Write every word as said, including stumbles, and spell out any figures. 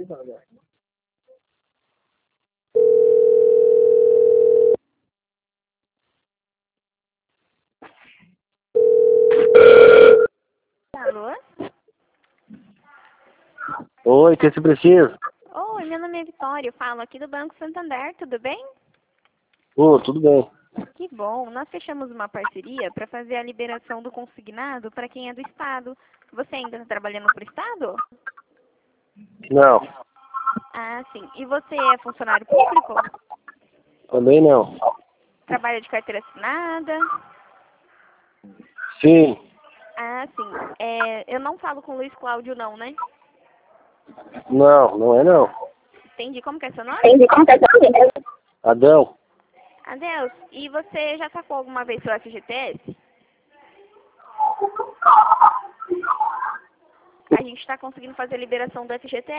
Alô? Oi, o que você precisa? Oi, meu nome é Vitória, eu falo aqui do Banco Santander, tudo bem? Ô, tudo bem. Que bom, nós fechamos uma parceria para fazer a liberação do consignado para quem é do Estado. Você ainda está trabalhando para o Estado? Não, Ah, sim. E você é funcionário público? também não. Trabalha de carteira assinada? Sim, Ah, sim. É, eu não falo com o Luiz Cláudio não, né? não, não é não. Entendi. Como que é seu nome? Entendi, como tá seu Adão, Adeus. E você já sacou alguma vez seu F G T S? A gente está conseguindo fazer a liberação do F G T S.